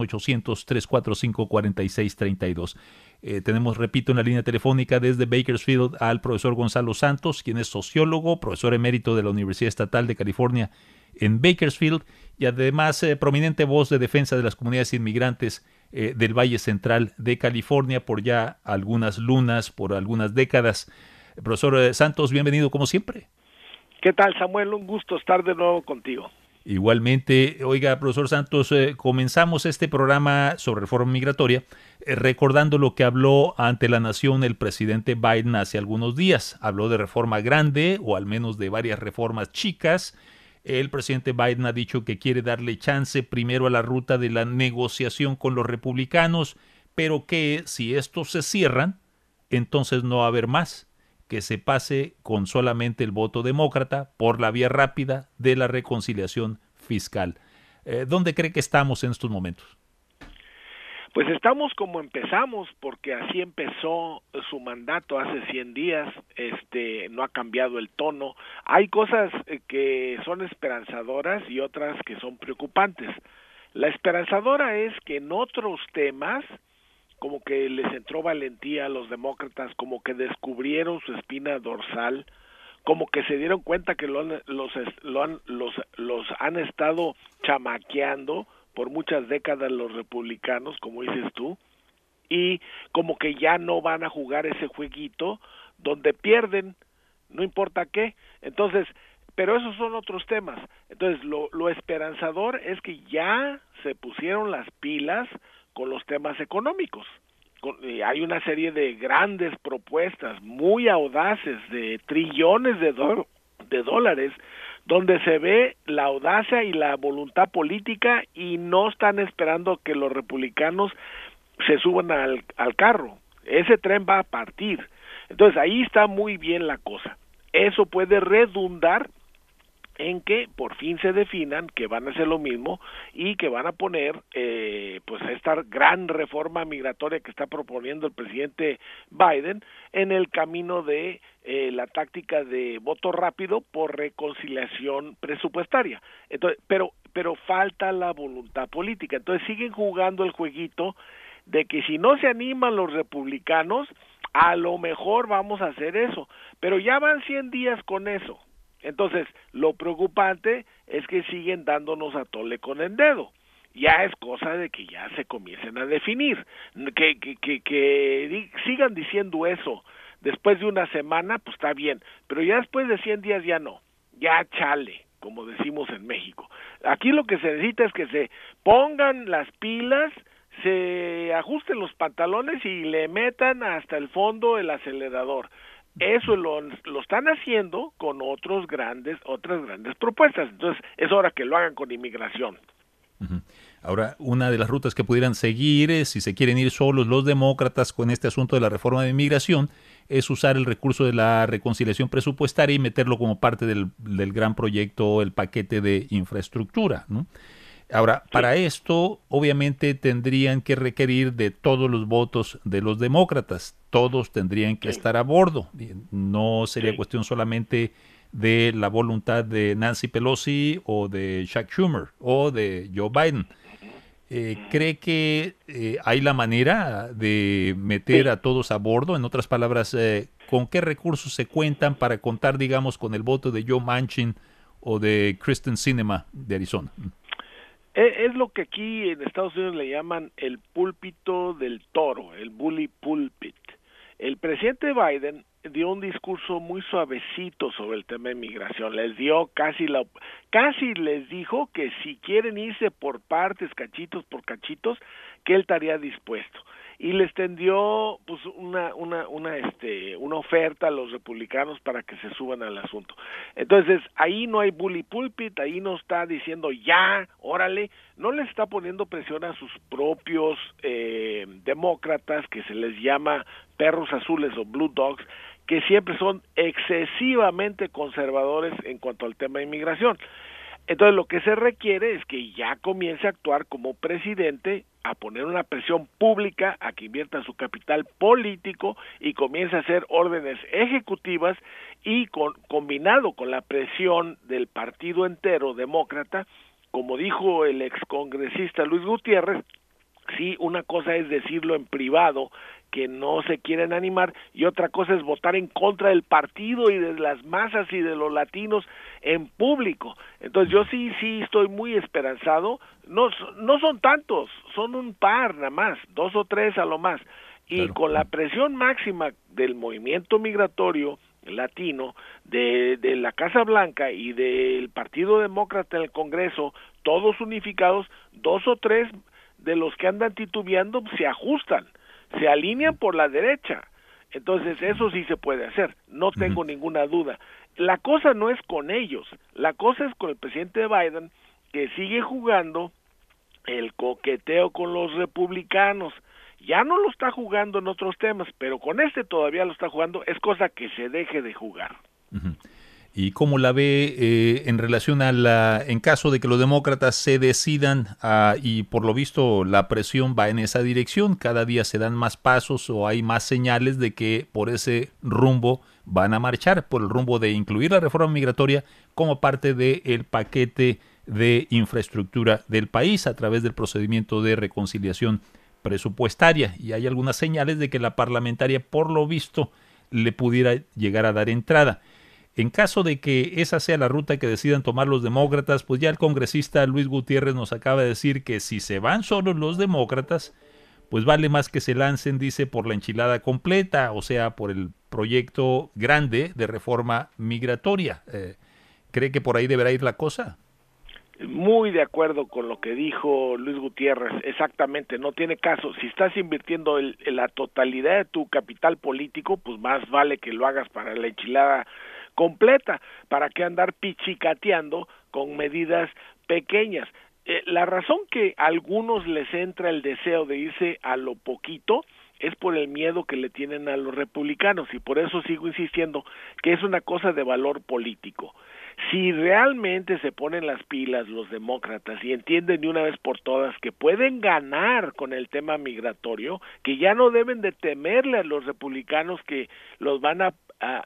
1-800-345-4632. Tenemos, repito, en la línea telefónica desde Bakersfield al profesor Gonzalo Santos, quien es sociólogo, profesor emérito de la Universidad Estatal de California en Bakersfield y además prominente voz de defensa de las comunidades inmigrantes del Valle Central de California por ya algunas lunas, por algunas décadas. Profesor Santos, bienvenido como siempre. ¿Qué tal, Samuel? Un gusto estar de nuevo contigo. Igualmente, oiga, profesor Santos, comenzamos este programa sobre reforma migratoria recordando lo que habló ante la nación el presidente Biden hace algunos días. Habló de reforma grande o al menos de varias reformas chicas. El presidente Biden ha dicho que quiere darle chance primero a la ruta de la negociación con los republicanos, pero que si estos se cierran, entonces no va a haber más, que se pase con solamente el voto demócrata por la vía rápida de la reconciliación fiscal. ¿Dónde cree que estamos en estos momentos? Pues estamos como empezamos, porque así empezó su mandato hace 100 días, no ha cambiado el tono. Hay cosas que son esperanzadoras y otras que son preocupantes. La esperanzadora es que en otros temas, como que les entró valentía a los demócratas, como que descubrieron su espina dorsal, como que se dieron cuenta que los han estado chamaqueando por muchas décadas los republicanos, como dices tú, y como que ya no van a jugar ese jueguito donde pierden, no importa qué. Entonces, pero esos son otros temas. Entonces, lo esperanzador es que ya se pusieron las pilas con los temas económicos. Hay una serie de grandes propuestas muy audaces de trillones de dólares donde se ve la audacia y la voluntad política y no están esperando que los republicanos se suban al carro. Ese tren va a partir. Entonces ahí está muy bien la cosa. Eso puede redundar en que por fin se definan que van a hacer lo mismo y que van a poner pues esta gran reforma migratoria que está proponiendo el presidente Biden en el camino de la táctica de voto rápido por reconciliación presupuestaria. Entonces, pero falta la voluntad política. Entonces siguen jugando el jueguito de que si no se animan los republicanos, a lo mejor vamos a hacer eso, pero ya van 100 días con eso. Entonces, lo preocupante es que siguen dándonos a tole con el dedo. Ya es cosa de que ya se comiencen a definir, que sigan diciendo eso después de una semana, pues está bien, pero ya después de 100 días ya no, ya chale, como decimos en México. Aquí lo que se necesita es que se pongan las pilas, se ajusten los pantalones y le metan hasta el fondo el acelerador. Eso lo están haciendo con otras grandes propuestas. Entonces es hora que lo hagan con inmigración. Ahora, una de las rutas que pudieran seguir, si se quieren ir solos los demócratas con este asunto de la reforma de inmigración, es usar el recurso de la reconciliación presupuestaria y meterlo como parte del gran proyecto, el paquete de infraestructura, ¿no? Ahora, para esto, obviamente, tendrían que requerir de todos los votos de los demócratas. Todos tendrían que estar a bordo. No sería cuestión solamente de la voluntad de Nancy Pelosi o de Chuck Schumer o de Joe Biden. ¿Cree que hay la manera de meter a todos a bordo? En otras palabras, ¿con qué recursos se cuentan para contar, digamos, con el voto de Joe Manchin o de Kyrsten Sinema de Arizona? Es lo que aquí en Estados Unidos le llaman el púlpito del toro, el bully pulpit. El presidente Biden dio un discurso muy suavecito sobre el tema de inmigración. Casi les dijo que si quieren irse por partes, cachitos por cachitos, que él estaría dispuesto. Y les tendió pues una oferta a los republicanos para que se suban al asunto. Entonces, ahí no hay bully pulpit, ahí no está diciendo ya, órale, no les está poniendo presión a sus propios demócratas, que se les llama perros azules o blue dogs, que siempre son excesivamente conservadores en cuanto al tema de inmigración. Entonces lo que se requiere es que ya comience a actuar como presidente, a poner una presión pública, a que invierta su capital político y comience a hacer órdenes ejecutivas y combinado con la presión del partido entero demócrata, como dijo el excongresista Luis Gutiérrez, sí, una cosa es decirlo en privado, que no se quieren animar, y otra cosa es votar en contra del partido y de las masas y de los latinos en público. Entonces yo sí estoy muy esperanzado. No son tantos, son un par nada más, 2 o 3 a lo más, y claro, con la presión máxima del movimiento migratorio latino, de la Casa Blanca y del Partido Demócrata en el Congreso, todos unificados, 2 o 3 de los que andan titubeando se ajustan, se alinean por la derecha. Entonces eso sí se puede hacer, no tengo ninguna duda. La cosa no es con ellos, la cosa es con el presidente Biden, que sigue jugando el coqueteo con los republicanos. Ya no lo está jugando en otros temas, pero con este todavía lo está jugando, es cosa que se deje de jugar. ¿Y cómo la ve en relación en caso de que los demócratas se decidan, y por lo visto la presión va en esa dirección, cada día se dan más pasos o hay más señales de que por ese rumbo van a marchar, por el rumbo de incluir la reforma migratoria como parte del paquete de infraestructura del país a través del procedimiento de reconciliación presupuestaria? Y hay algunas señales de que la parlamentaria, por lo visto, le pudiera llegar a dar entrada. En caso de que esa sea la ruta que decidan tomar los demócratas, pues ya el congresista Luis Gutiérrez nos acaba de decir que si se van solos los demócratas, pues vale más que se lancen, dice, por la enchilada completa, o sea, por el proyecto grande de reforma migratoria. ¿Cree que por ahí deberá ir la cosa? Muy de acuerdo con lo que dijo Luis Gutiérrez, exactamente, no tiene caso. Si estás invirtiendo la totalidad de tu capital político, pues más vale que lo hagas para la enchilada completa, para que andar pichicateando con medidas pequeñas. La razón que a algunos les entra el deseo de irse a lo poquito es por el miedo que le tienen a los republicanos, y por eso sigo insistiendo que es una cosa de valor político. Si realmente se ponen las pilas los demócratas y entienden de una vez por todas que pueden ganar con el tema migratorio, que ya no deben de temerle a los republicanos que los van a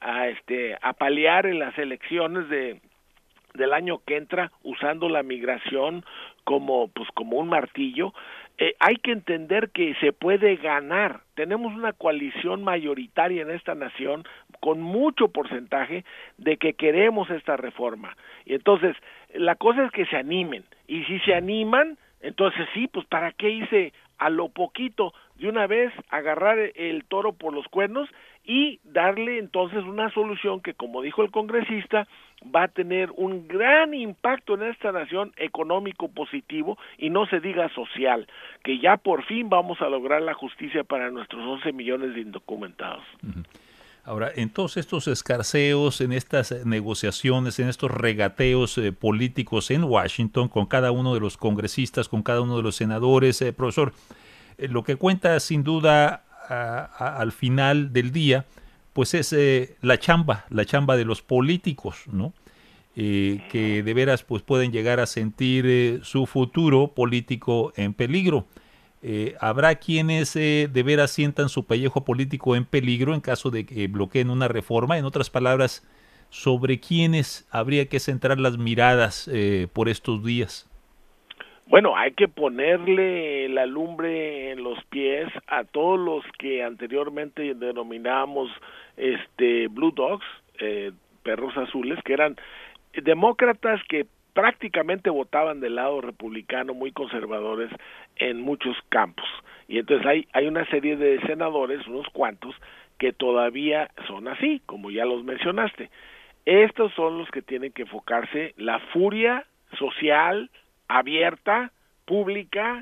paliar en las elecciones del año que entra usando la migración como un martillo, hay que entender que se puede ganar. Tenemos una coalición mayoritaria en esta nación con mucho porcentaje de que queremos esta reforma. Y entonces, la cosa es que se animen. Y si se animan, entonces sí, pues ¿para qué hice a lo poquito de una vez agarrar el toro por los cuernos y darle entonces una solución que, como dijo el congresista, va a tener un gran impacto en esta nación, económico positivo y no se diga social, que ya por fin vamos a lograr la justicia para nuestros 11 millones de indocumentados? Uh-huh. Ahora, en todos estos escarceos, en estas negociaciones, en estos regateos políticos en Washington, con cada uno de los congresistas, con cada uno de los senadores, profesor, lo que cuenta sin duda al final del día, pues es la chamba de los políticos, ¿no? Que de veras pues pueden llegar a sentir su futuro político en peligro. Habrá quienes de veras sientan su pellejo político en peligro en caso de que bloqueen una reforma. En otras palabras, ¿sobre quiénes habría que centrar las miradas por estos días? Bueno, hay que ponerle la lumbre en los pies a todos los que anteriormente denominábamos Blue Dogs, perros azules, que eran demócratas que prácticamente votaban del lado republicano, muy conservadores en muchos campos. Y entonces hay una serie de senadores, unos cuantos, que todavía son así, como ya los mencionaste. Estos son los que tienen que enfocarse la furia social, abierta, pública,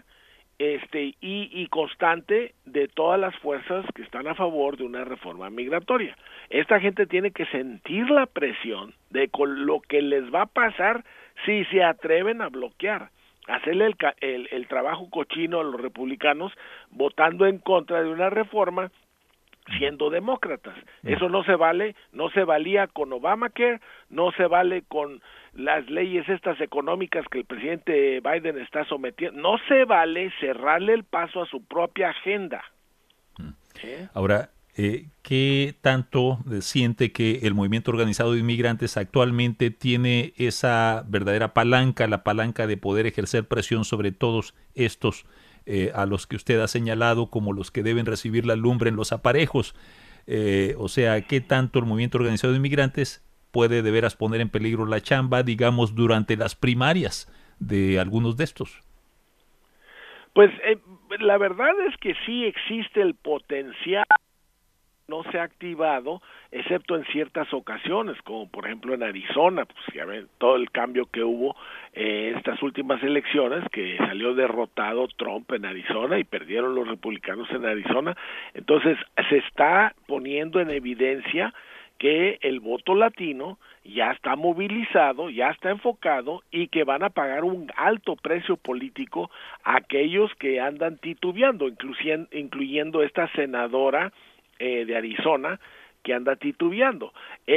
y constante de todas las fuerzas que están a favor de una reforma migratoria. Esta gente tiene que sentir la presión de lo que les va a pasar si se atreven a bloquear, hacerle el trabajo cochino a los republicanos votando en contra de una reforma siendo demócratas. Eso no se vale, no se valía con Obamacare, no se vale con las leyes estas económicas que el presidente Biden está sometiendo, no se vale cerrarle el paso a su propia agenda. Ahora, ¿qué tanto siente que el movimiento organizado de inmigrantes actualmente tiene esa verdadera palanca, la palanca de poder ejercer presión sobre todos estos a los que usted ha señalado como los que deben recibir la lumbre en los aparejos? O sea, ¿qué tanto el movimiento organizado de inmigrantes puede de veras poner en peligro la chamba, digamos, durante las primarias de algunos de estos? Pues la verdad es que sí existe el potencial, no se ha activado, excepto en ciertas ocasiones, como por ejemplo en Arizona, pues ya ven todo el cambio que hubo en estas últimas elecciones, que salió derrotado Trump en Arizona y perdieron los republicanos en Arizona. Entonces se está poniendo en evidencia que el voto latino ya está movilizado, ya está enfocado y que van a pagar un alto precio político a aquellos que andan titubeando, incluyendo esta senadora de Arizona que anda titubeando.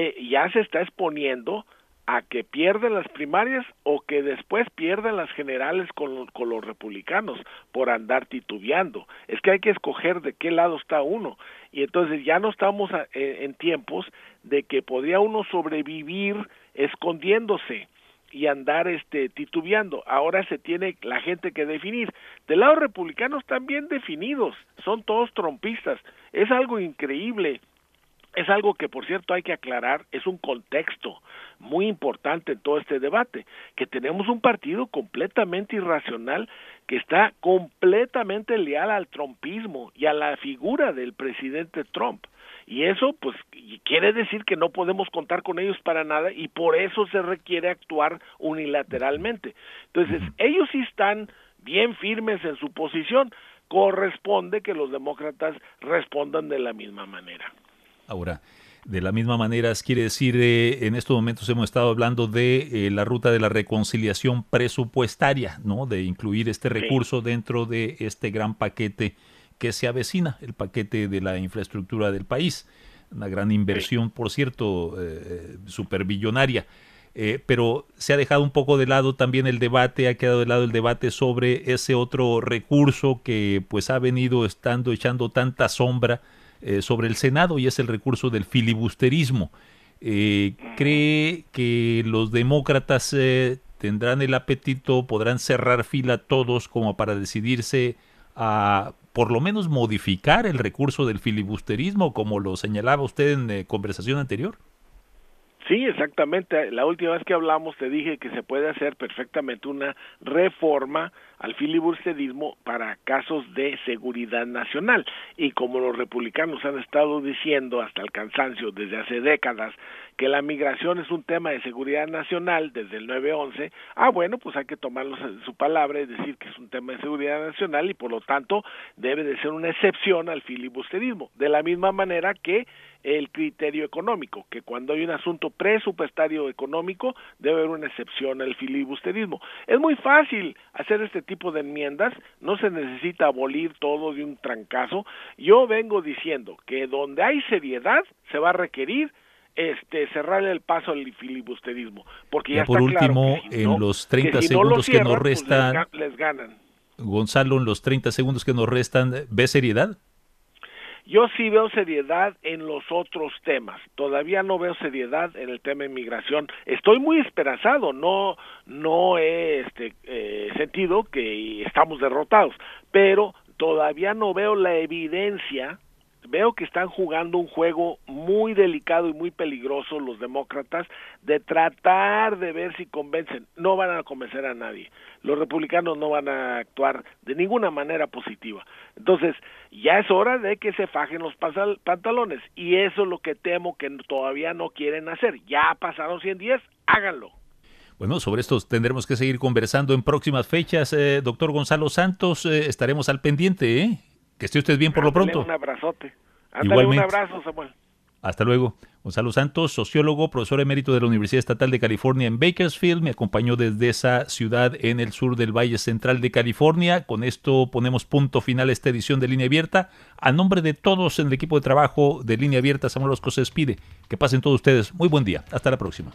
Ya se está exponiendo a que pierden las primarias o que después pierden las generales con los republicanos por andar titubeando. Es que hay que escoger de qué lado está uno, y entonces ya no estamos en tiempos de que podría uno sobrevivir escondiéndose y andar titubeando. Ahora se tiene la gente que definir. Del lado republicano están bien definidos, son todos trumpistas. Es algo increíble. Es algo que, por cierto, hay que aclarar, es un contexto muy importante en todo este debate, que tenemos un partido completamente irracional que está completamente leal al trumpismo y a la figura del presidente Trump. Y eso, pues, quiere decir que no podemos contar con ellos para nada y por eso se requiere actuar unilateralmente. Entonces, ellos sí están bien firmes en su posición. Corresponde que los demócratas respondan de la misma manera. Ahora, de la misma manera, quiere decir, en estos momentos hemos estado hablando de la ruta de la reconciliación presupuestaria, ¿no? De incluir este recurso dentro de este gran paquete que se avecina, el paquete de la infraestructura del país. Una gran inversión, por cierto, superbillonaria. Pero se ha dejado un poco de lado también el debate, ha quedado de lado el debate sobre ese otro recurso que pues ha venido echando tanta sombra sobre el Senado, y es el recurso del filibusterismo. ¿Cree que los demócratas tendrán el apetito, podrán cerrar fila todos como para decidirse a por lo menos modificar el recurso del filibusterismo, como lo señalaba usted en conversación anterior. Sí, exactamente. La última vez que hablamos te dije que se puede hacer perfectamente una reforma al filibusterismo para casos de seguridad nacional. Y como los republicanos han estado diciendo hasta el cansancio desde hace décadas que la migración es un tema de seguridad nacional desde el 9/11, bueno, pues hay que tomarlos en su palabra y decir que es un tema de seguridad nacional y por lo tanto debe de ser una excepción al filibusterismo. De la misma manera que el criterio económico, que cuando hay un asunto presupuestario económico debe haber una excepción al filibusterismo. Es muy fácil hacer este tipo de enmiendas, no se necesita abolir todo de un trancazo. Yo vengo diciendo que donde hay seriedad se va a requerir cerrarle el paso al filibusterismo, porque ya por está último, claro que en los 30 segundos que nos restan, pues les ganan. Gonzalo, en los 30 segundos que nos restan, ¿ve seriedad? Yo sí veo seriedad en los otros temas. Todavía no veo seriedad en el tema de inmigración. Estoy muy esperanzado. No he sentido que estamos derrotados, pero todavía no veo la evidencia. Veo que están jugando un juego muy delicado y muy peligroso los demócratas de tratar de ver si convencen. No van a convencer a nadie. Los republicanos no van a actuar de ninguna manera positiva. Entonces, ya es hora de que se fajen los pantalones. Y eso es lo que temo que todavía no quieren hacer. Ya pasaron 100 días, háganlo. Bueno, sobre esto tendremos que seguir conversando en próximas fechas. Doctor Gonzalo Santos, estaremos al pendiente, ¿eh? Que esté usted bien por lo pronto. Un abrazote. Igualmente. Un abrazo, Samuel. Hasta luego. Gonzalo Santos, sociólogo, profesor emérito de la Universidad Estatal de California en Bakersfield, me acompañó desde esa ciudad en el sur del Valle Central de California. Con esto ponemos punto final a esta edición de Línea Abierta. A nombre de todos en el equipo de trabajo de Línea Abierta, Samuel Orozco se despide. Que pasen todos ustedes. Muy buen día. Hasta la próxima.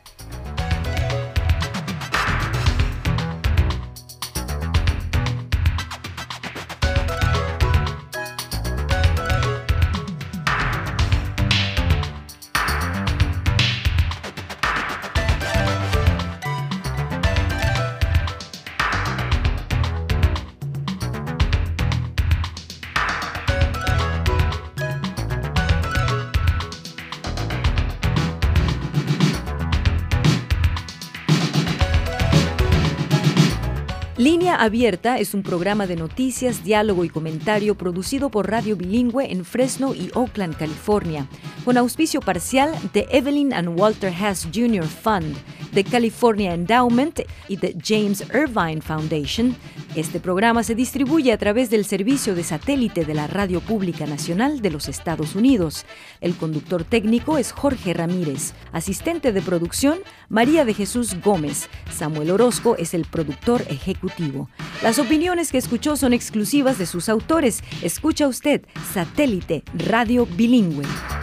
Línea Abierta es un programa de noticias, diálogo y comentario producido por Radio Bilingüe en Fresno y Oakland, California, con auspicio parcial de Evelyn and Walter Haas Jr. Fund, de California Endowment y de James Irvine Foundation. Este programa se distribuye a través del servicio de satélite de la Radio Pública Nacional de los Estados Unidos. El conductor técnico es Jorge Ramírez. Asistente de producción, María de Jesús Gómez. Samuel Orozco es el productor ejecutivo. Las opiniones que escuchó son exclusivas de sus autores. Escucha usted Satélite Radio Bilingüe.